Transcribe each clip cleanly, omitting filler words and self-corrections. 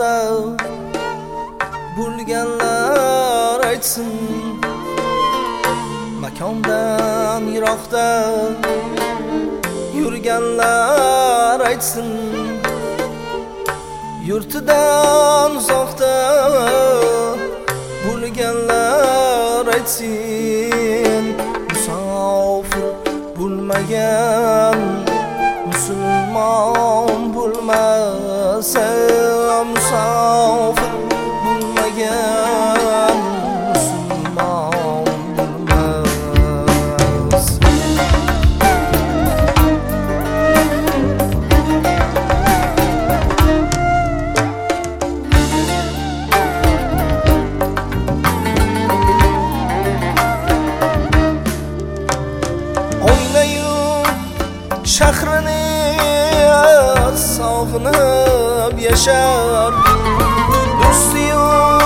uzoqda bo'lganlar aytsin, makondan yiroqda yurganlar aytsin, yurtidan uzoqda bo'lganlar aytsin. Musofir bo'lmagan musulmon bo'lmasa, musofir bo'lmagan musulmon bo'lmas. Oynayu shahrini sog'inib yashar, do'stiyu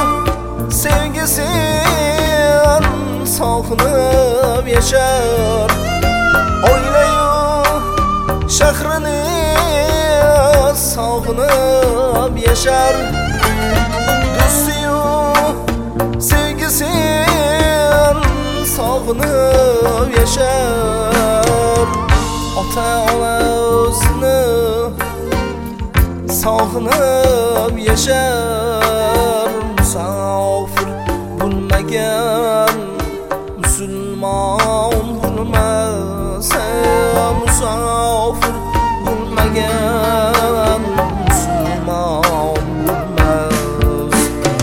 sevgisin sog'inib yashar. Oilayu shahrini sog'inib yashar, do'stiyu sevgisin sog'inib yashar. Ota-ona o'zini sog'inib yashar. Musofir bo'lmagan musulmon bo'lmasa, musofir bo'lmagan musulmon bo'lmas.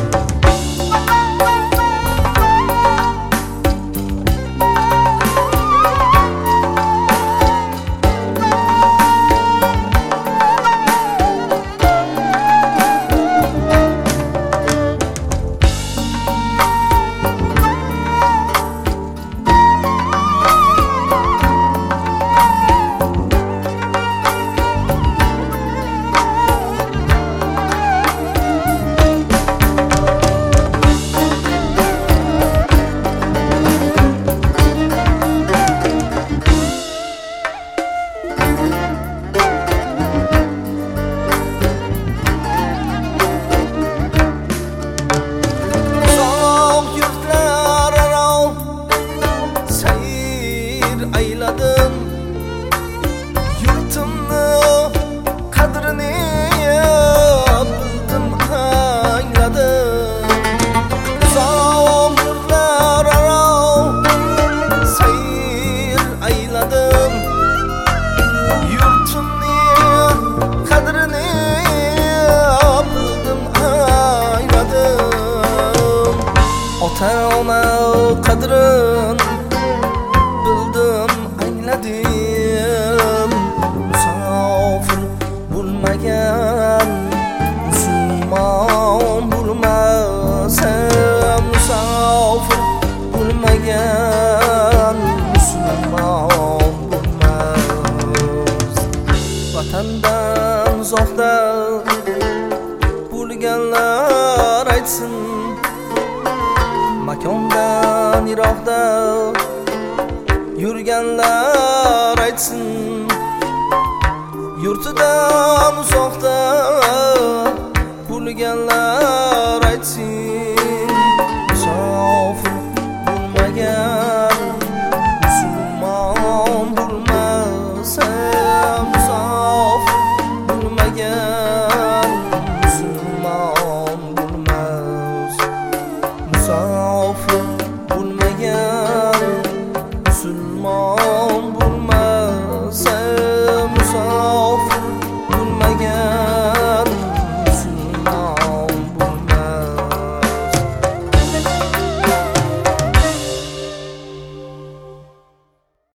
Ayladim yurtimni qadrini bildim, angladim. Uzoq yurtlar aro sayr ayladim, yurtimni qadrini bildim, angladim. Ota-ona qadrin bildim, angladim. Musofir bo'lmagan musulmon bo'lmasa, musofir bo'lmagan musulmon bo'lmas. Vatandan uzoqda bo'lganlar aytsin, makondan yiroqda yurganlar aytsin, yurtidan uzoqda bo'lganlar aytsin. Musofir bo'lmagan musulmon bo'lmasa, musofir bo'lmagan musulmon bo'lmas.